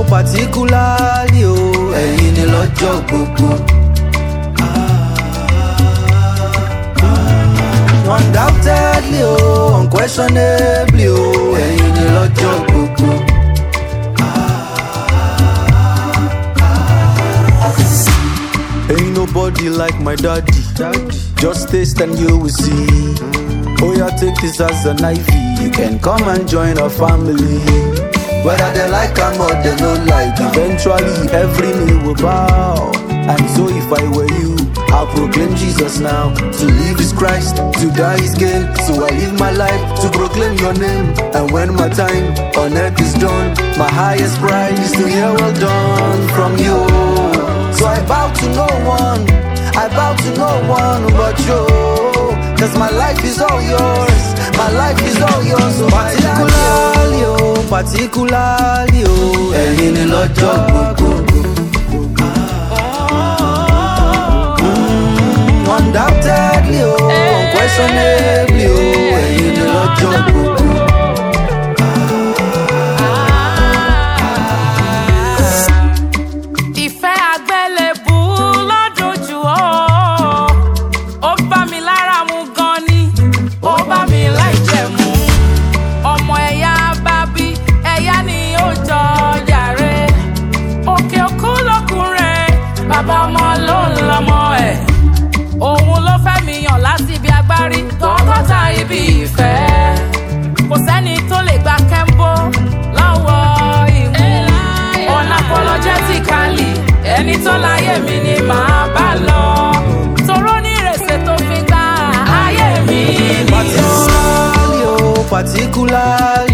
particularly ẹ̀yin ni lọ́jọ́ gbogbo. Undoubtedly unquestionably ẹ̀yin ni lọ́jọ́ gbogbo. Ain't nobody like my daddy. Just taste and you will see. Oh yeah, take this as an IV. You can come and join our family. Whether they like am or they don't like, eventually every knee will bow. And so if I were you, I'll proclaim Jesus now. To live is Christ, to die is gain. So I live my life to proclaim your name. And when my time on earth is done, my highest pride is to hear well done from you. So I bow to no one, I bow to no one but you. Cause my life is all yours, my life is all yours. So particularly ẹ̀yin ni lọ́jọ́ gbogbo. Undoubtedly unquestionably ẹ̀yin ni lọ́jọ́ gbogbo. Bàbá ọmọ ló ń lọmọ ẹ̀, òun ló fẹ́ mi yàn láti ibi agbárí tọ́kọ́tà ibi ìfẹ́. Kò sẹ́ni tó lè gba kẹ́ńbó lọ́wọ́ ìmú. Unapologetically, ẹni tó láyé mi ni màá bá lọ. Toró ní ìrèsè tó fi gba ayé mi ni o. Particularly